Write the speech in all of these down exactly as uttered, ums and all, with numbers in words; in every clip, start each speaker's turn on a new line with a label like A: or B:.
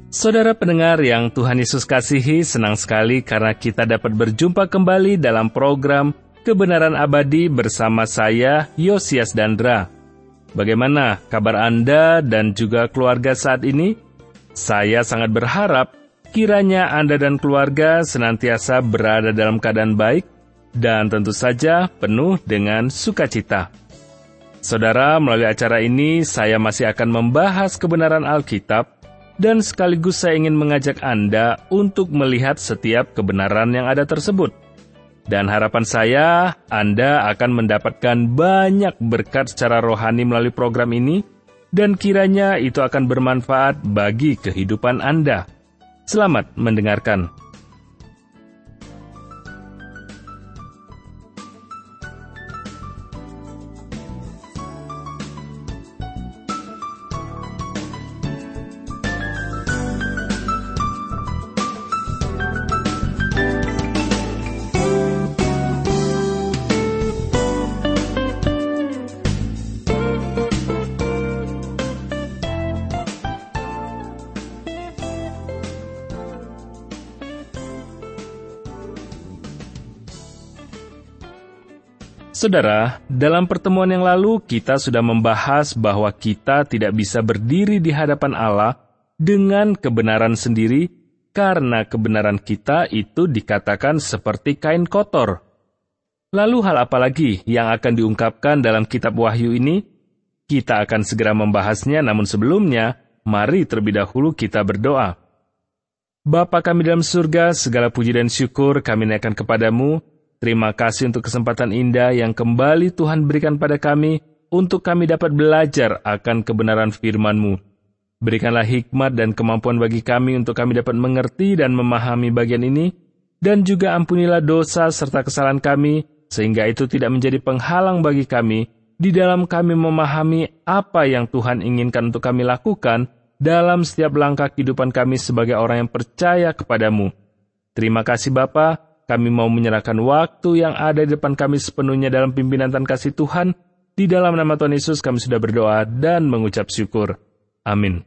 A: Saudara pendengar yang Tuhan Yesus kasihi, senang sekali karena kita dapat berjumpa kembali dalam program Kebenaran Abadi bersama saya, Yosias Dandra. Bagaimana kabar Anda dan juga keluarga saat ini? Saya sangat berharap kiranya Anda dan keluarga senantiasa berada dalam keadaan baik dan tentu saja penuh dengan sukacita. Saudara, melalui acara ini saya masih akan membahas kebenaran Alkitab, dan sekaligus saya ingin mengajak Anda untuk melihat setiap kebenaran yang ada tersebut. Dan harapan saya, Anda akan mendapatkan banyak berkat secara rohani melalui program ini, dan kiranya itu akan bermanfaat bagi kehidupan Anda. Selamat mendengarkan. Saudara, dalam pertemuan yang lalu kita sudah membahas bahwa kita tidak bisa berdiri di hadapan Allah dengan kebenaran sendiri karena kebenaran kita itu dikatakan seperti kain kotor. Lalu hal apa lagi yang akan diungkapkan dalam kitab Wahyu ini? Kita akan segera membahasnya, namun sebelumnya, mari terlebih dahulu kita berdoa. Bapa kami dalam surga, segala puji dan syukur kami naikkan kepadamu. Terima kasih untuk kesempatan indah yang kembali Tuhan berikan pada kami untuk kami dapat belajar akan kebenaran firman-Mu. Berikanlah hikmat dan kemampuan bagi kami untuk kami dapat mengerti dan memahami bagian ini, dan juga ampunilah dosa serta kesalahan kami, sehingga itu tidak menjadi penghalang bagi kami di dalam kami memahami apa yang Tuhan inginkan untuk kami lakukan dalam setiap langkah kehidupan kami sebagai orang yang percaya kepadamu. Terima kasih Bapa. Kami mau menyerahkan waktu yang ada di depan kami sepenuhnya dalam pimpinan dan kasih Tuhan. Di dalam nama Tuhan Yesus kami sudah berdoa dan mengucap syukur. Amin.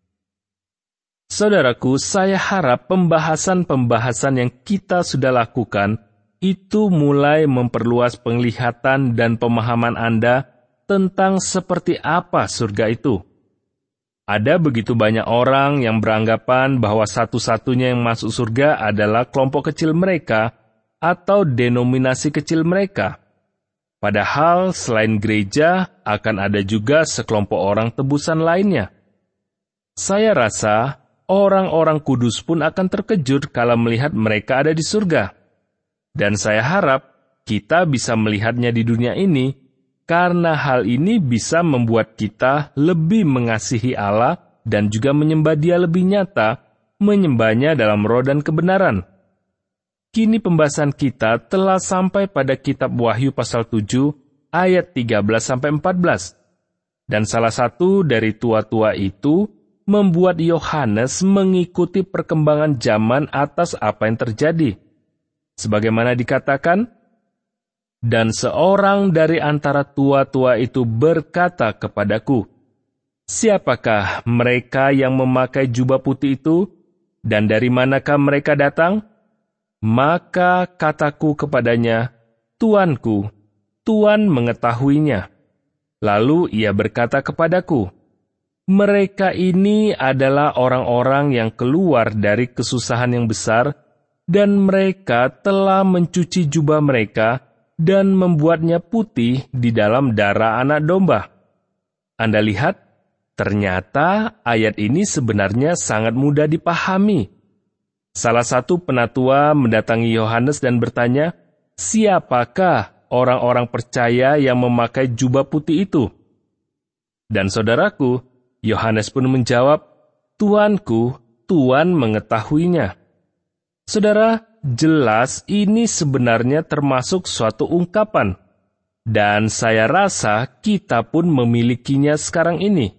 A: Saudaraku, saya harap pembahasan-pembahasan yang kita sudah lakukan itu mulai memperluas penglihatan dan pemahaman Anda tentang seperti apa surga itu. Ada begitu banyak orang yang beranggapan bahwa satu-satunya yang masuk surga adalah kelompok kecil mereka atau denominasi kecil mereka. Padahal selain gereja, akan ada juga sekelompok orang tebusan lainnya. Saya rasa orang-orang kudus pun akan terkejut kalau melihat mereka ada di surga. Dan saya harap kita bisa melihatnya di dunia ini, karena hal ini bisa membuat kita lebih mengasihi Allah dan juga menyembah Dia lebih nyata, menyembahnya dalam roh dan kebenaran. Kini pembahasan kita telah sampai pada kitab Wahyu pasal tujuh ayat tiga belas sampai empat belas. Dan salah satu dari tua-tua itu membuat Yohanes mengikuti perkembangan zaman atas apa yang terjadi. Sebagaimana dikatakan, dan seorang dari antara tua-tua itu berkata kepadaku, siapakah mereka yang memakai jubah putih itu, dan dari manakah mereka datang? Maka kataku kepadanya, Tuanku, Tuan mengetahuinya. Lalu ia berkata kepadaku, mereka ini adalah orang-orang yang keluar dari kesusahan yang besar, dan mereka telah mencuci jubah mereka, dan membuatnya putih di dalam darah anak domba. Anda lihat, ternyata ayat ini sebenarnya sangat mudah dipahami. Salah satu penatua mendatangi Yohanes dan bertanya, siapakah orang-orang percaya yang memakai jubah putih itu? Dan saudaraku, Yohanes pun menjawab, Tuanku, Tuan mengetahuinya. Saudara, jelas ini sebenarnya termasuk suatu ungkapan. Dan saya rasa kita pun memilikinya sekarang ini.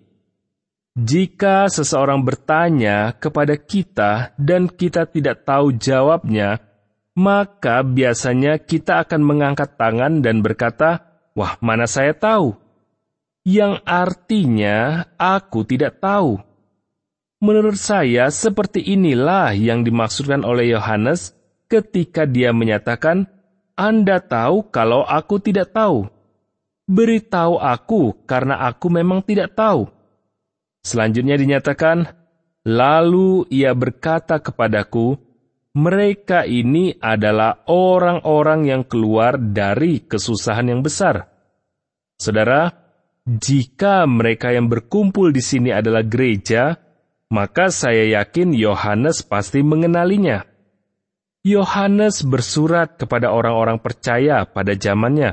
A: Jika seseorang bertanya kepada kita dan kita tidak tahu jawabnya, maka biasanya kita akan mengangkat tangan dan berkata, wah, mana saya tahu. Yang artinya, aku tidak tahu. Menurut saya, seperti inilah yang dimaksudkan oleh Yohanes ketika dia menyatakan, "Anda tahu kalau aku tidak tahu. Beritahu aku karena aku memang tidak tahu." Selanjutnya dinyatakan, "Lalu ia berkata kepadaku, mereka ini adalah orang-orang yang keluar dari kesusahan yang besar." Saudara, jika mereka yang berkumpul di sini adalah gereja, maka saya yakin Yohanes pasti mengenalinya. Yohanes bersurat kepada orang-orang percaya pada zamannya.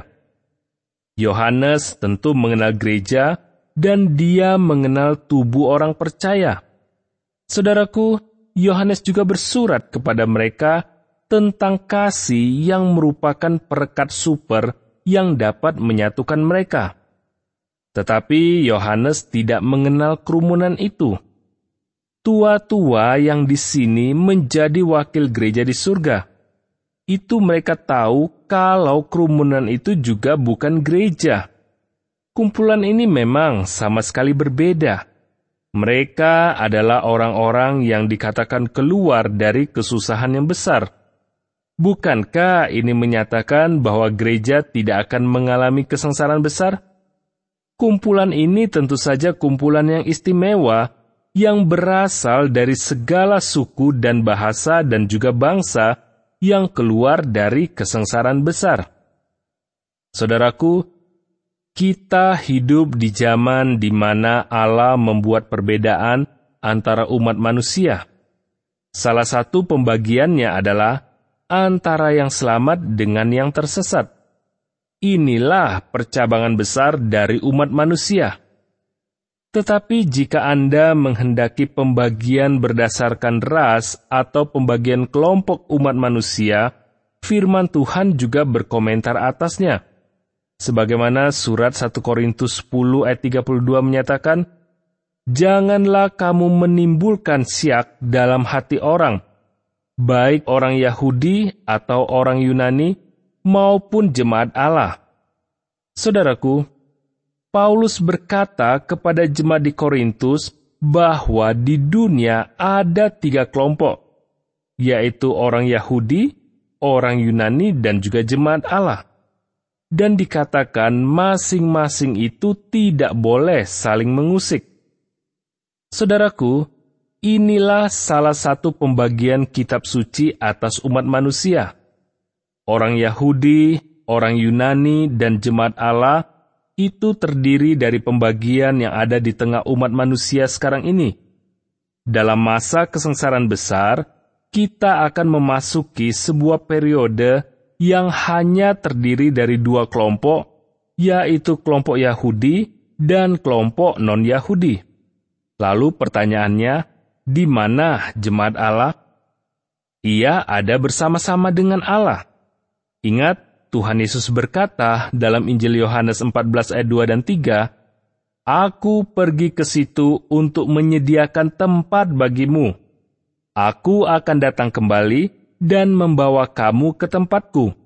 A: Yohanes tentu mengenal gereja dan dia mengenal tubuh orang percaya. Saudaraku, Yohanes juga bersurat kepada mereka tentang kasih yang merupakan perekat super yang dapat menyatukan mereka. Tetapi Yohanes tidak mengenal kerumunan itu. Tua-tua yang di sini menjadi wakil gereja di surga. Itu mereka tahu kalau kerumunan itu juga bukan gereja. Kumpulan ini memang sama sekali berbeda. Mereka adalah orang-orang yang dikatakan keluar dari kesusahan yang besar. Bukankah ini menyatakan bahwa gereja tidak akan mengalami kesengsaraan besar? Kumpulan ini tentu saja kumpulan yang istimewa, yang berasal dari segala suku dan bahasa dan juga bangsa yang keluar dari kesengsaraan besar. Saudaraku, kita hidup di zaman di mana Allah membuat perbedaan antara umat manusia. Salah satu pembagiannya adalah antara yang selamat dengan yang tersesat. Inilah percabangan besar dari umat manusia. Tetapi jika Anda menghendaki pembagian berdasarkan ras atau pembagian kelompok umat manusia, firman Tuhan juga berkomentar atasnya. Sebagaimana surat satu Korintus sepuluh ayat tiga puluh dua menyatakan, "Janganlah kamu menimbulkan syak dalam hati orang, baik orang Yahudi atau orang Yunani, maupun jemaat Allah." Saudaraku, Paulus berkata kepada jemaat di Korintus bahwa di dunia ada tiga kelompok, yaitu orang Yahudi, orang Yunani, dan juga jemaat Allah. Dan dikatakan masing-masing itu tidak boleh saling mengusik. Saudaraku, inilah salah satu pembagian kitab suci atas umat manusia. Orang Yahudi, orang Yunani, dan jemaat Allah itu terdiri dari pembagian yang ada di tengah umat manusia sekarang ini. Dalam masa kesengsaraan besar, kita akan memasuki sebuah periode yang hanya terdiri dari dua kelompok, yaitu kelompok Yahudi dan kelompok non-Yahudi. Lalu pertanyaannya, di mana jemaat Allah? Ia ada bersama-sama dengan Allah. Ingat, Tuhan Yesus berkata dalam Injil Yohanes empat belas ayat dua dan tiga, "Aku pergi ke situ untuk menyediakan tempat bagimu. Aku akan datang kembali dan membawa kamu ke tempatku."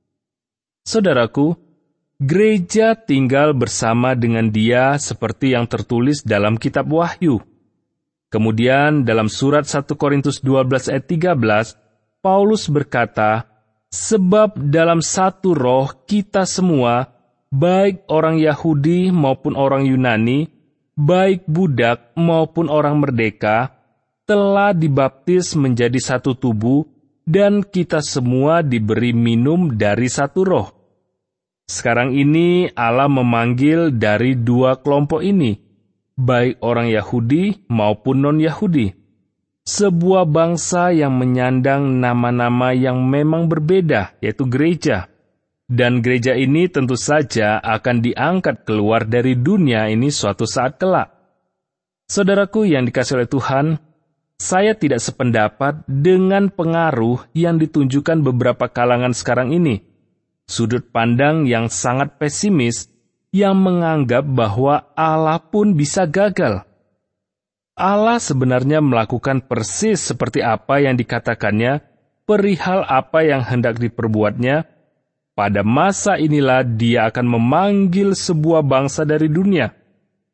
A: Saudaraku, gereja tinggal bersama dengan Dia seperti yang tertulis dalam kitab Wahyu. Kemudian dalam surat satu Korintus dua belas ayat tiga belas, Paulus berkata, "Sebab dalam satu roh kita semua, baik orang Yahudi maupun orang Yunani, baik budak maupun orang merdeka, telah dibaptis menjadi satu tubuh, dan kita semua diberi minum dari satu roh." Sekarang ini Allah memanggil dari dua kelompok ini, baik orang Yahudi maupun non-Yahudi. Sebuah bangsa yang menyandang nama-nama yang memang berbeda, yaitu gereja. Dan gereja ini tentu saja akan diangkat keluar dari dunia ini suatu saat kelak. Saudaraku yang dikasihi oleh Tuhan, saya tidak sependapat dengan pengaruh yang ditunjukkan beberapa kalangan sekarang ini. Sudut pandang yang sangat pesimis yang menganggap bahwa Allah pun bisa gagal. Allah sebenarnya melakukan persis seperti apa yang dikatakannya, perihal apa yang hendak diperbuatnya. Pada masa inilah Dia akan memanggil sebuah bangsa dari dunia.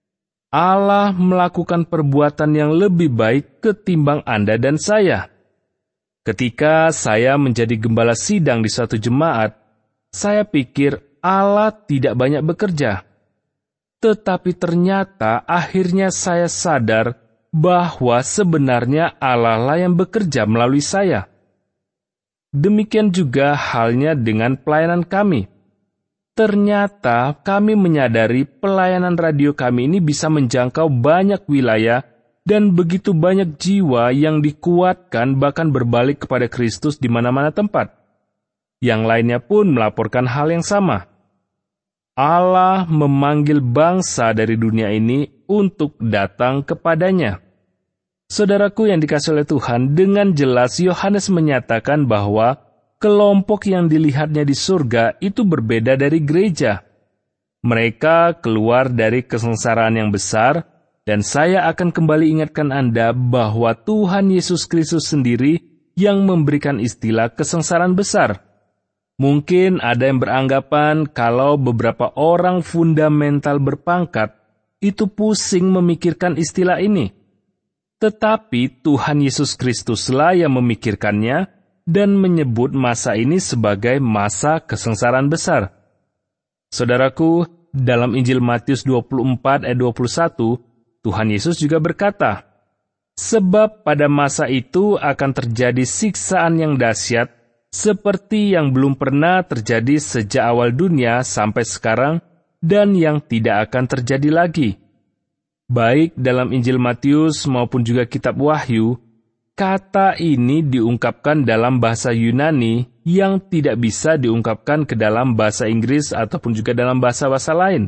A: Allah melakukan perbuatan yang lebih baik ketimbang Anda dan saya. Ketika saya menjadi gembala sidang di suatu jemaat, saya pikir Allah tidak banyak bekerja. Tetapi ternyata akhirnya saya sadar bahwa sebenarnya Allah lah yang bekerja melalui saya. Demikian juga halnya dengan pelayanan kami. Ternyata kami menyadari pelayanan radio kami ini bisa menjangkau banyak wilayah dan begitu banyak jiwa yang dikuatkan bahkan berbalik kepada Kristus di mana-mana tempat. Yang lainnya pun melaporkan hal yang sama. Allah memanggil bangsa dari dunia ini untuk datang kepadanya. Saudaraku yang dikasihi oleh Tuhan, dengan jelas Yohanes menyatakan bahwa kelompok yang dilihatnya di surga itu berbeda dari gereja. Mereka keluar dari kesengsaraan yang besar, dan saya akan kembali ingatkan Anda bahwa Tuhan Yesus Kristus sendiri yang memberikan istilah kesengsaraan besar. Mungkin ada yang beranggapan kalau beberapa orang fundamental berpangkat itu pusing memikirkan istilah ini. Tetapi Tuhan Yesus Kristuslah yang memikirkannya dan menyebut masa ini sebagai masa kesengsaraan besar. Saudaraku, dalam Injil Matius dua puluh empat ayat dua puluh satu, Tuhan Yesus juga berkata, "Sebab pada masa itu akan terjadi siksaan yang dahsyat, seperti yang belum pernah terjadi sejak awal dunia sampai sekarang, dan yang tidak akan terjadi lagi." Baik dalam Injil Matius maupun juga kitab Wahyu, kata ini diungkapkan dalam bahasa Yunani yang tidak bisa diungkapkan ke dalam bahasa Inggris ataupun juga dalam bahasa-bahasa lain.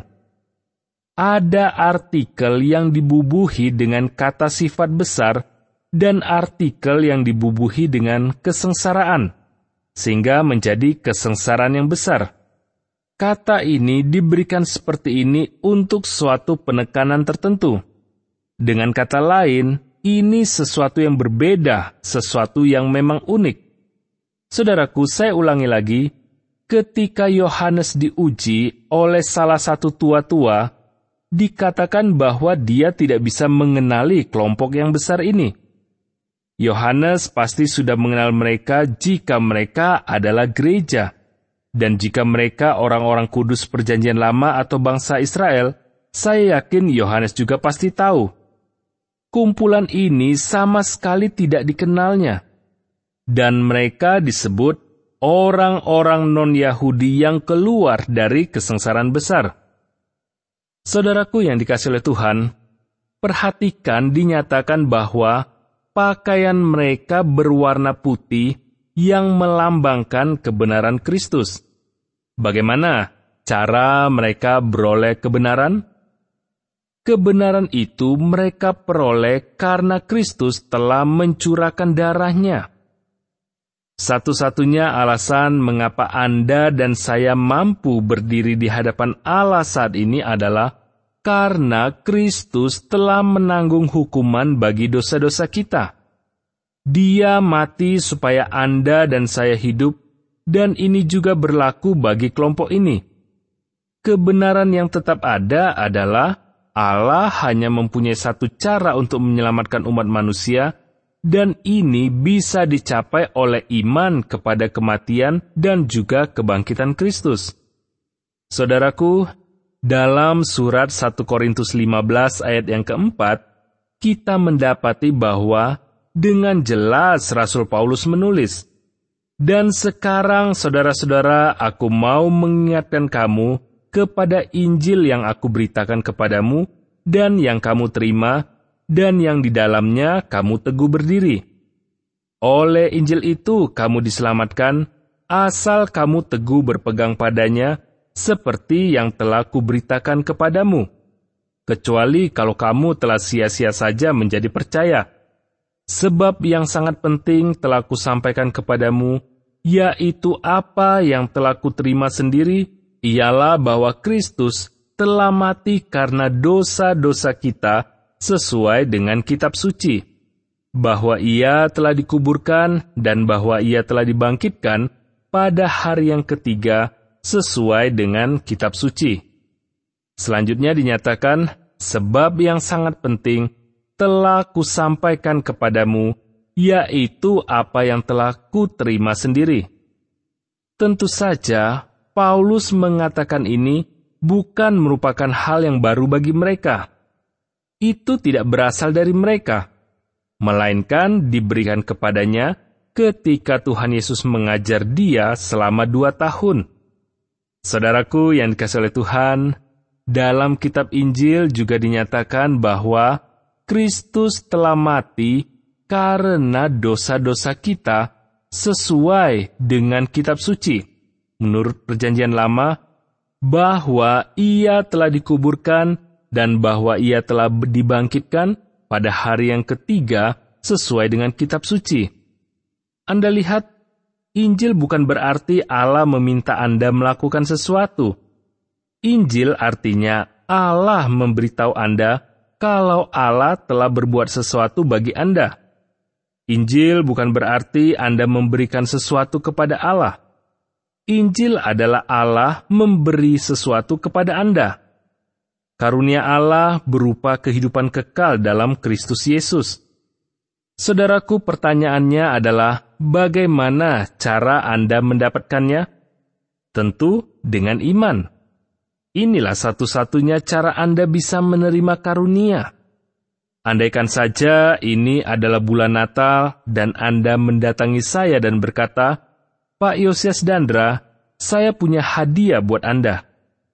A: Ada artikel yang dibubuhi dengan kata sifat besar dan artikel yang dibubuhi dengan kesengsaraan, sehingga menjadi kesengsaraan yang besar. Kata ini diberikan seperti ini untuk suatu penekanan tertentu. Dengan kata lain, ini sesuatu yang berbeda, sesuatu yang memang unik. Saudaraku, saya ulangi lagi, ketika Yohanes diuji oleh salah satu tua-tua, dikatakan bahwa dia tidak bisa mengenali kelompok yang besar ini. Yohanes pasti sudah mengenal mereka jika mereka adalah gereja. Dan jika mereka orang-orang kudus perjanjian lama atau bangsa Israel, saya yakin Yohanes juga pasti tahu. Kumpulan ini sama sekali tidak dikenalnya. Dan mereka disebut orang-orang non-Yahudi yang keluar dari kesengsaraan besar. Saudaraku yang dikasihi oleh Tuhan, perhatikan dinyatakan bahwa pakaian mereka berwarna putih yang melambangkan kebenaran Kristus. Bagaimana cara mereka beroleh kebenaran? Kebenaran itu mereka peroleh karena Kristus telah mencurahkan darahnya. Satu-satunya alasan mengapa Anda dan saya mampu berdiri di hadapan Allah saat ini adalah karena Kristus telah menanggung hukuman bagi dosa-dosa kita. Dia mati supaya Anda dan saya hidup, dan ini juga berlaku bagi kelompok ini. Kebenaran yang tetap ada adalah Allah hanya mempunyai satu cara untuk menyelamatkan umat manusia, dan ini bisa dicapai oleh iman kepada kematian dan juga kebangkitan Kristus. Saudaraku, dalam surat satu Korintus lima belas ayat yang keempat, kita mendapati bahwa dengan jelas Rasul Paulus menulis, "Dan sekarang saudara-saudara, aku mau mengingatkan kamu kepada Injil yang aku beritakan kepadamu dan yang kamu terima dan yang di dalamnya kamu teguh berdiri. Oleh Injil itu kamu diselamatkan, asal kamu teguh berpegang padanya seperti yang telah kuberitakan kepadamu. Kecuali kalau kamu telah sia-sia saja menjadi percaya. Sebab yang sangat penting telah kusampaikan kepadamu, yaitu apa yang telah kuterima sendiri, ialah bahwa Kristus telah mati karena dosa-dosa kita sesuai dengan kitab suci, bahwa ia telah dikuburkan dan bahwa ia telah dibangkitkan pada hari yang ketiga sesuai dengan kitab suci." Selanjutnya dinyatakan, Sebab yang sangat penting telah kusampaikan kepadamu, yaitu apa yang telah kuterima sendiri. Tentu saja, Paulus mengatakan ini bukan merupakan hal yang baru bagi mereka. Itu tidak berasal dari mereka, melainkan diberikan kepadanya ketika Tuhan Yesus mengajar dia selama dua tahun. Saudaraku yang dikasihi oleh Tuhan, dalam kitab Injil juga dinyatakan bahwa Kristus telah mati karena dosa-dosa kita sesuai dengan kitab suci. Menurut Perjanjian Lama, bahwa ia telah dikuburkan dan bahwa ia telah dibangkitkan pada hari yang ketiga sesuai dengan kitab suci. Anda lihat, Injil bukan berarti Allah meminta Anda melakukan sesuatu. Injil artinya Allah memberitahu Anda kalau Allah telah berbuat sesuatu bagi Anda. Injil bukan berarti Anda memberikan sesuatu kepada Allah. Injil adalah Allah memberi sesuatu kepada Anda. Karunia Allah berupa kehidupan kekal dalam Kristus Yesus. Saudaraku, pertanyaannya adalah, bagaimana cara Anda mendapatkannya? Tentu dengan iman. Inilah satu-satunya cara Anda bisa menerima karunia. Andaikan saja ini adalah bulan Natal dan Anda mendatangi saya dan berkata, Pak Yosias Dandra, saya punya hadiah buat Anda.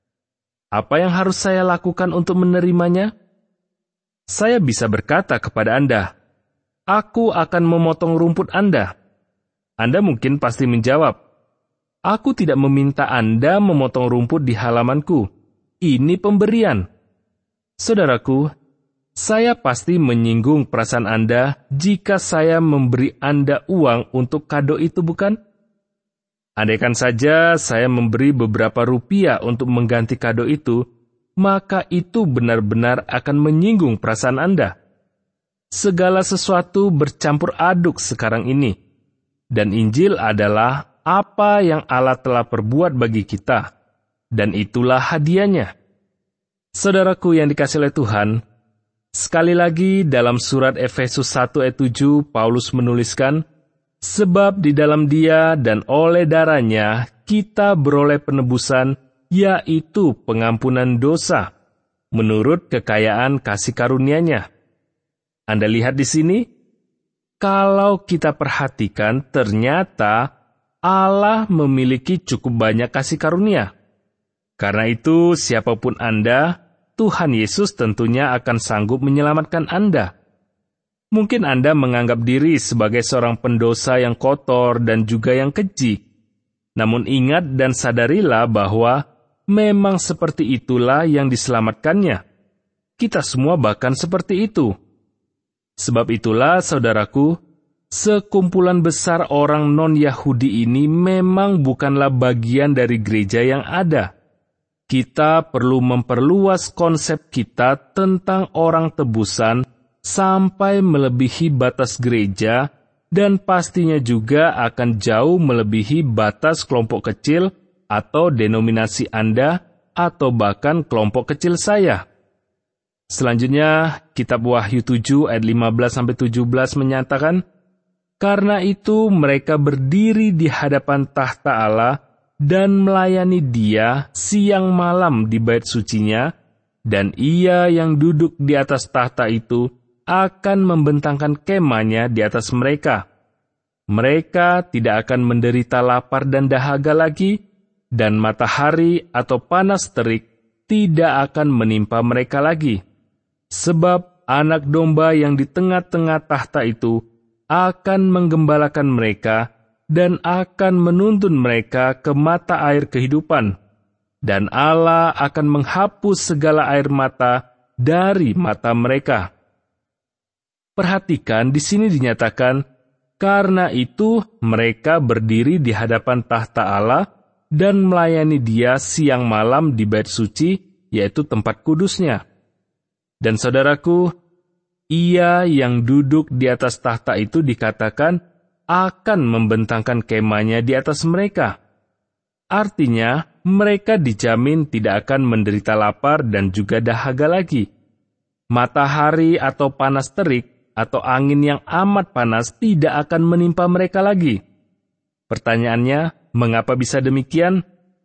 A: Apa yang harus saya lakukan untuk menerimanya? Saya bisa berkata kepada Anda, aku akan memotong rumput Anda. Anda mungkin pasti menjawab, aku tidak meminta Anda memotong rumput di halamanku. Ini pemberian. Saudaraku, saya pasti menyinggung perasaan Anda jika saya memberi Anda uang untuk kado itu, bukan? Andaikan saja saya memberi beberapa rupiah untuk mengganti kado itu, maka itu benar-benar akan menyinggung perasaan Anda. Segala sesuatu bercampur aduk sekarang ini, dan Injil adalah apa yang Allah telah perbuat bagi kita, dan itulah hadiahnya. Saudaraku yang dikasihi oleh Tuhan, sekali lagi dalam surat Efesus satu ayat tujuh, Paulus menuliskan, sebab di dalam Dia dan oleh darahnya kita beroleh penebusan, yaitu pengampunan dosa, menurut kekayaan kasih karunia-Nya. Anda lihat di sini, kalau kita perhatikan ternyata Allah memiliki cukup banyak kasih karunia. Karena itu, siapapun Anda, Tuhan Yesus tentunya akan sanggup menyelamatkan Anda. Mungkin Anda menganggap diri sebagai seorang pendosa yang kotor dan juga yang keji. Namun ingat dan sadarilah bahwa memang seperti itulah yang diselamatkannya. Kita semua bahkan seperti itu. Sebab itulah, saudaraku, sekumpulan besar orang non-Yahudi ini memang bukanlah bagian dari gereja yang ada. Kita perlu memperluas konsep kita tentang orang tebusan sampai melebihi batas gereja, dan pastinya juga akan jauh melebihi batas kelompok kecil atau denominasi Anda, atau bahkan kelompok kecil saya. Selanjutnya, kitab Wahyu tujuh ayat lima belas sampai tujuh belas menyatakan, karena itu mereka berdiri di hadapan tahta Allah dan melayani Dia siang malam di bait sucinya, dan Ia yang duduk di atas tahta itu akan membentangkan kemahnya di atas mereka. Mereka tidak akan menderita lapar dan dahaga lagi, dan matahari atau panas terik tidak akan menimpa mereka lagi. Sebab anak domba yang di tengah-tengah tahta itu akan menggembalakan mereka dan akan menuntun mereka ke mata air kehidupan. Dan Allah akan menghapus segala air mata dari mata mereka. Perhatikan, di sini dinyatakan, karena itu mereka berdiri di hadapan tahta Allah dan melayani Dia siang malam di bait suci, yaitu tempat kudusnya. Dan saudaraku, Ia yang duduk di atas tahta itu dikatakan akan membentangkan kemahnya di atas mereka. Artinya, mereka dijamin tidak akan menderita lapar dan juga dahaga lagi. Matahari atau panas terik atau angin yang amat panas tidak akan menimpa mereka lagi. Pertanyaannya, mengapa bisa demikian?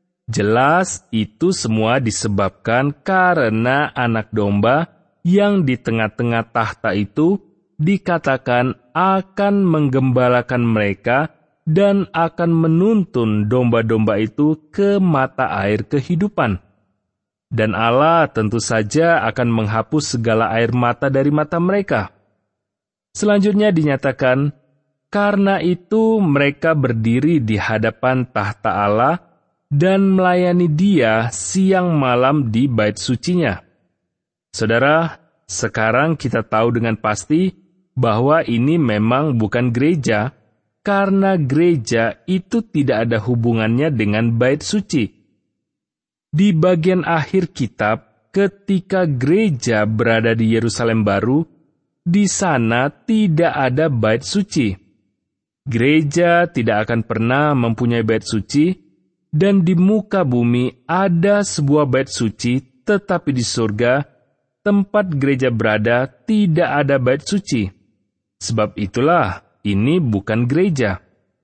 A: Jelas itu semua disebabkan karena anak domba yang di tengah-tengah tahta itu dikatakan akan menggembalakan mereka dan akan menuntun domba-domba itu ke mata air kehidupan. Dan Allah tentu saja akan menghapus segala air mata dari mata mereka. Selanjutnya dinyatakan, karena itu mereka berdiri di hadapan tahta Allah dan melayani Dia siang malam di bait sucinya. Saudara, sekarang kita tahu dengan pasti bahwa ini memang bukan gereja, karena gereja itu tidak ada hubungannya dengan bait suci. Di bagian akhir kitab, ketika gereja berada di Yerusalem baru, di sana tidak ada bait suci. Gereja tidak akan pernah mempunyai bait suci, dan di muka bumi ada sebuah bait suci, tetapi di surga, tempat gereja berada, tidak ada bait suci. Sebab itulah, ini bukan gereja.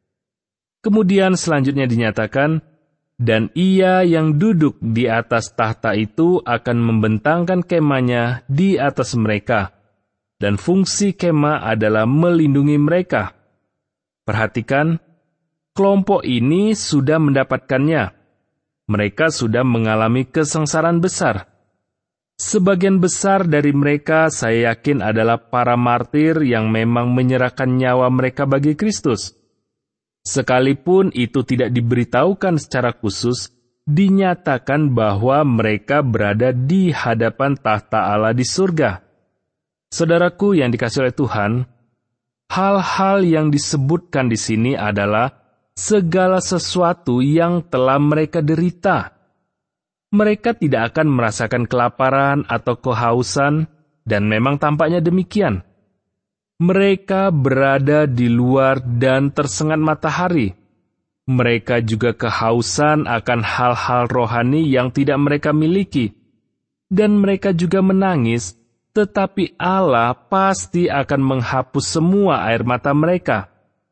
A: Kemudian selanjutnya dinyatakan, dan ia yang duduk di atas tahta itu akan membentangkan kemahnya di atas mereka, dan fungsi kemah adalah melindungi mereka. Perhatikan, kelompok ini sudah mendapatkannya. Mereka sudah mengalami kesengsaraan besar. Sebagian besar dari mereka saya yakin adalah para martir yang memang menyerahkan nyawa mereka bagi Kristus. Sekalipun itu tidak diberitahukan secara khusus, dinyatakan bahwa mereka berada di hadapan tahta Allah di surga. Saudaraku yang dikasihi oleh Tuhan, hal-hal yang disebutkan di sini adalah segala sesuatu yang telah mereka derita. Mereka tidak akan merasakan kelaparan atau kehausan, dan memang tampaknya demikian. Mereka berada di luar dan tersengat matahari. Mereka juga kehausan akan hal-hal rohani yang tidak mereka miliki. Dan mereka juga menangis, tetapi Allah pasti akan menghapus semua air mata mereka.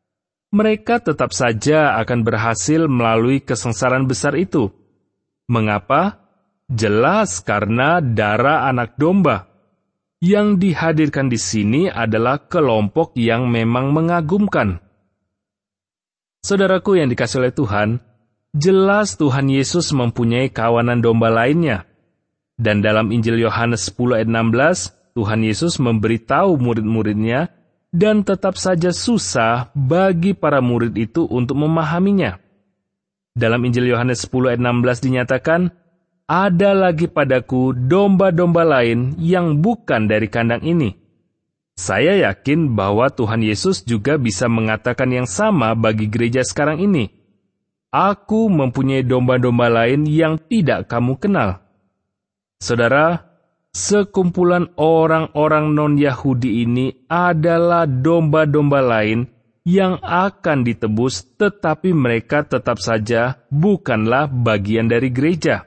A: Mereka tetap saja akan berhasil melalui kesengsaraan besar itu. Mengapa? Jelas karena darah anak domba. Yang dihadirkan di sini adalah kelompok yang memang mengagumkan. Saudaraku yang dikasihi oleh Tuhan, jelas Tuhan Yesus mempunyai kawanan domba lainnya. Dan dalam Injil Yohanes sepuluh ayat enam belas, Tuhan Yesus memberitahu murid-muridnya, dan tetap saja susah bagi para murid itu untuk memahaminya. Dalam Injil Yohanes sepuluh ayat enam belas dinyatakan, ada lagi padaku domba-domba lain yang bukan dari kandang ini. Saya yakin bahwa Tuhan Yesus juga bisa mengatakan yang sama bagi gereja sekarang ini. Aku mempunyai domba-domba lain yang tidak kamu kenal. Saudara, sekumpulan orang-orang non-Yahudi ini adalah domba-domba lain yang akan ditebus, tetapi mereka tetap saja bukanlah bagian dari gereja.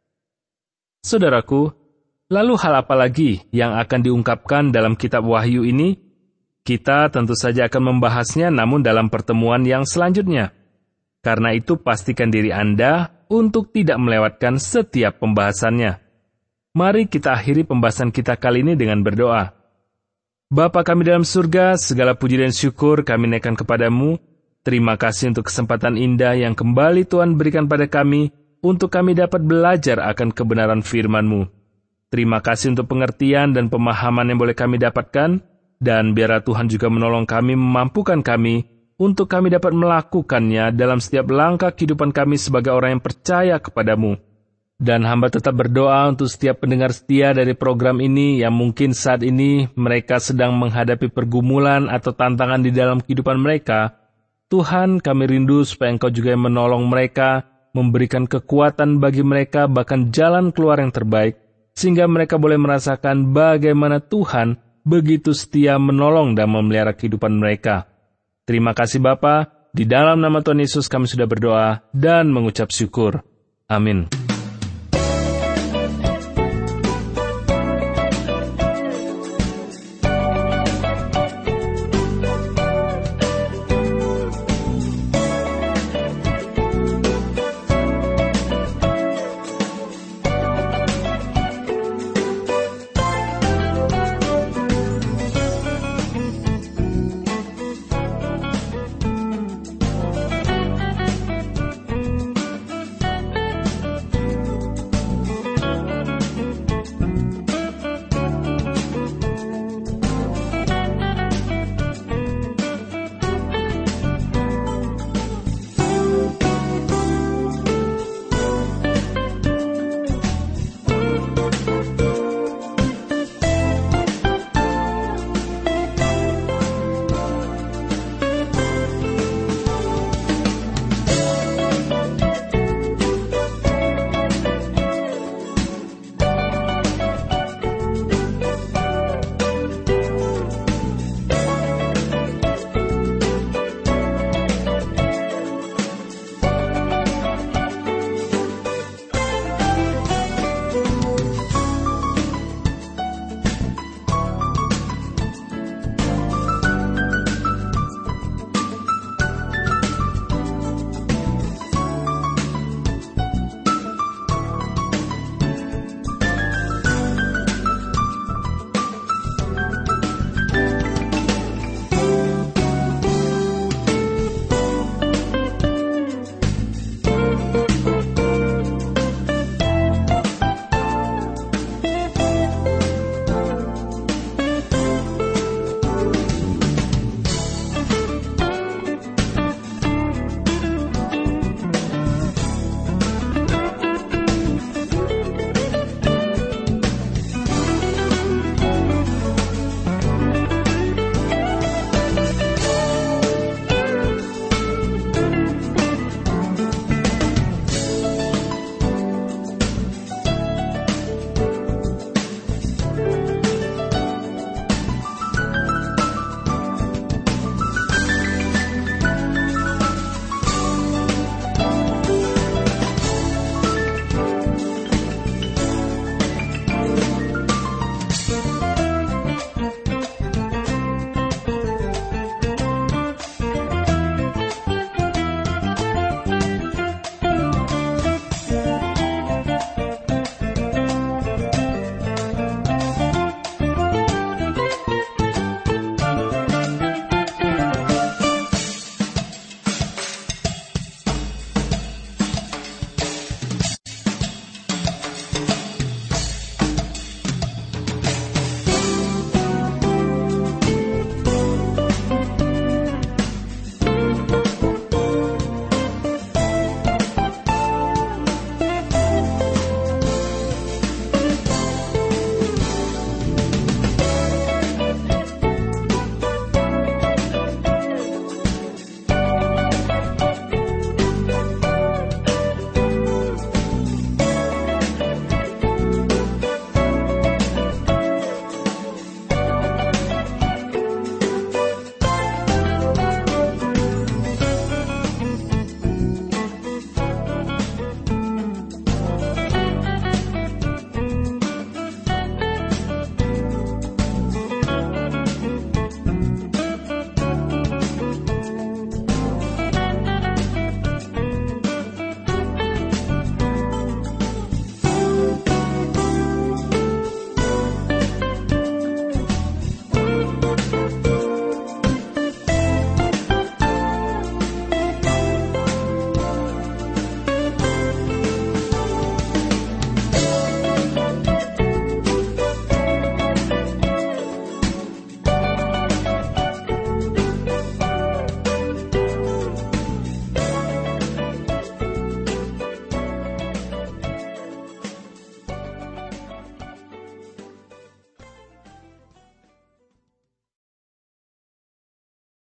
A: Saudaraku, lalu hal apa lagi yang akan diungkapkan dalam kitab Wahyu ini? Kita tentu saja akan membahasnya namun dalam pertemuan yang selanjutnya. Karena itu pastikan diri Anda untuk tidak melewatkan setiap pembahasannya. Mari kita akhiri pembahasan kita kali ini dengan berdoa. Bapa kami dalam surga, segala puji dan syukur kami naikkan kepadamu. Terima kasih untuk kesempatan indah yang kembali Tuhan berikan pada kami, untuk kami dapat belajar akan kebenaran firman-Mu. Terima kasih untuk pengertian dan pemahaman yang boleh kami dapatkan, dan biarlah Tuhan juga menolong kami, memampukan kami, untuk kami dapat melakukannya dalam setiap langkah kehidupan kami sebagai orang yang percaya kepada-Mu. Dan hamba tetap berdoa untuk setiap pendengar setia dari program ini yang mungkin saat ini mereka sedang menghadapi pergumulan atau tantangan di dalam kehidupan mereka. Tuhan, kami rindu supaya Engkau juga yang menolong mereka, memberikan kekuatan bagi mereka, bahkan jalan keluar yang terbaik, sehingga mereka boleh merasakan bagaimana Tuhan begitu setia menolong dan memelihara kehidupan mereka. Terima kasih Bapa, di dalam nama Tuhan Yesus kami sudah berdoa dan mengucap syukur. Amin.